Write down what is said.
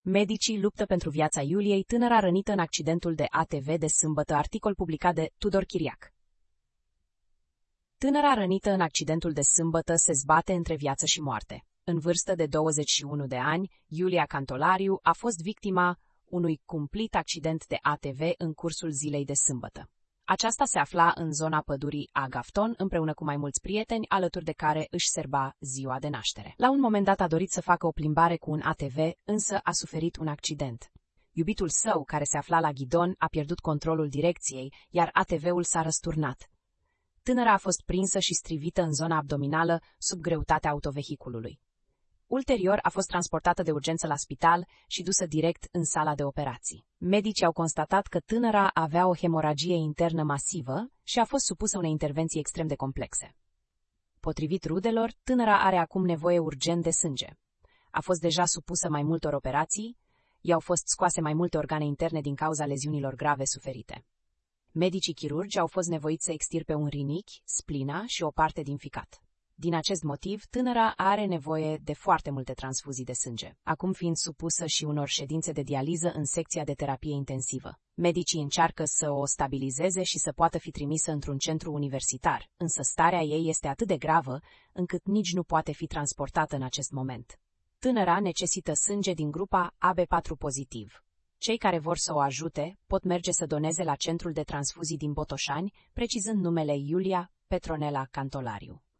Medicii luptă pentru viața Iuliei, tânăra rănită în accidentul de ATV de sâmbătă, articol publicat de Tudor Chiriac. Tânăra rănită în accidentul de sâmbătă se zbate între viață și moarte. În vârstă de 21 de ani, Iulia Cantolariu a fost victima unui cumplit accident de ATV în cursul zilei de sâmbătă. Aceasta se afla în zona pădurii Agafton, împreună cu mai mulți prieteni, alături de care își serba ziua de naștere. La un moment dat a dorit să facă o plimbare cu un ATV, însă a suferit un accident. Iubitul său, care se afla la ghidon, a pierdut controlul direcției, iar ATV-ul s-a răsturnat. Tânăra a fost prinsă și strivită în zona abdominală sub greutatea autovehiculului. Ulterior a fost transportată de urgență la spital și dusă direct în sala de operații. Medicii au constatat că tânăra avea o hemoragie internă masivă și a fost supusă unei intervenții extrem de complexe. Potrivit rudelor, tânăra are acum nevoie urgent de sânge. A fost deja supusă mai multor operații, i-au fost scoase mai multe organe interne din cauza leziunilor grave suferite. Medicii chirurgi au fost nevoiți să extirpe un rinichi, splina și o parte din ficat. Din acest motiv, tânăra are nevoie de foarte multe transfuzii de sânge, acum fiind supusă și unor ședințe de dializă în secția de terapie intensivă. Medicii încearcă să o stabilizeze și să poată fi trimisă într-un centru universitar, însă starea ei este atât de gravă încât nici nu poate fi transportată în acest moment. Tânăra necesită sânge din grupa AB4 pozitiv. Cei care vor să o ajute pot merge să doneze la centrul de transfuzii din Botoșani, precizând numele Iulia Petronela Cantolariu.